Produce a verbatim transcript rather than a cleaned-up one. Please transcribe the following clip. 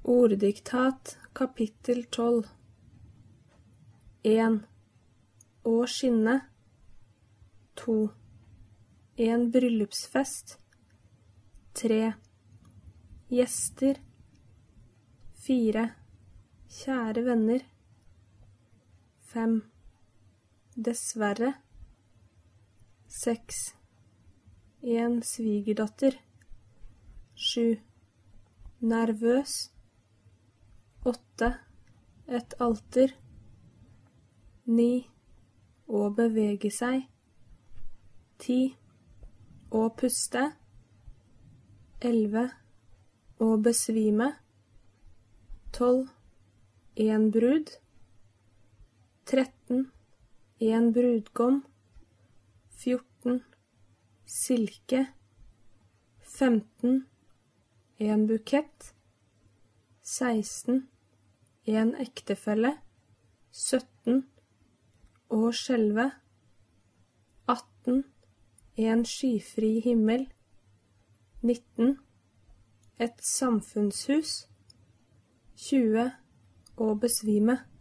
Orddiktat kapittel tolv. en. Å skinne. to. En bryllupsfest. tre. Gjester. fire. Kjære venner. fem. Dessverre. seks. En svigerdatter. sju. Nervøs. åtte. Et alter. ni. Å bevege seg. ti. Å puste. elleve. Å besvime. tolv. En brud. tretten. En brudgom. fjorten. Silke. femten. En bukett. seksten. En ektefelle. sytten. Å skjelve. atten. En skyfri himmel. nitten. Et samfunnshus. tjue. Å besvime.